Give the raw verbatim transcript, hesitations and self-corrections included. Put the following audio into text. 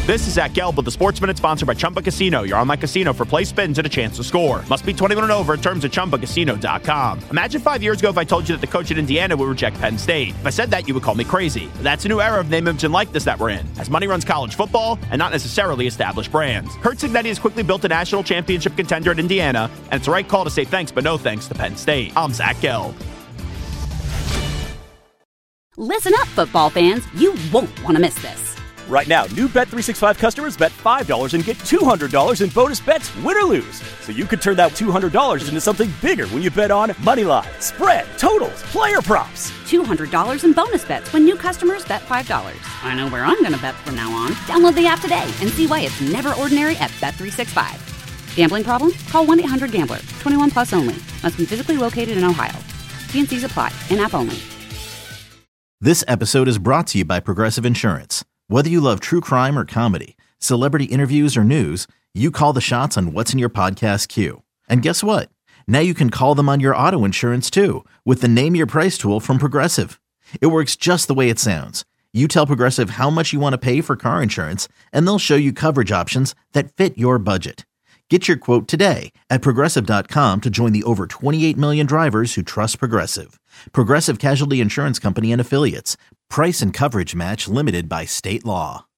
This is Zach Gelb with the Sports Minute, sponsored by Chumba Casino, your online casino for play spins and a chance to score. Must be twenty-one and over. Terms at chumba casino dot com. Imagine five years ago if I told you that the coach at Indiana would reject Penn State. If I said that, you would call me crazy. That's a new era of name, image, and likeness that we're in, as money runs college football and not necessarily established brands. Curt Cignetti has quickly built a national championship contender at Indiana, and it's the right call to say thanks but no thanks to Penn State. I'm Zach Gelb. Listen up, football fans. You won't want to miss this. Right now, new Bet three sixty-five customers bet five dollars and get two hundred dollars in bonus bets, win or lose. So you could turn that two hundred dollars into something bigger when you bet on money line, spread, totals, player props. two hundred dollars in bonus bets when new customers bet five dollars. I know where I'm going to bet from now on. Download the app today and see why it's never ordinary at Bet three sixty-five. Gambling problem? Call one eight hundred gambler. twenty-one plus only. Must be physically located in Ohio. T and C's apply. In-app only. This episode is brought to you by Progressive Insurance. Whether you love true crime or comedy, celebrity interviews or news, you call the shots on what's in your podcast queue. And guess what? Now you can call them on your auto insurance too, with the Name Your Price tool from Progressive. It works just the way it sounds. You tell Progressive how much you want to pay for car insurance, and they'll show you coverage options that fit your budget. Get your quote today at Progressive dot com to join the over twenty-eight million drivers who trust Progressive. Progressive Casualty Insurance Company and Affiliates. Price and coverage match limited by state law.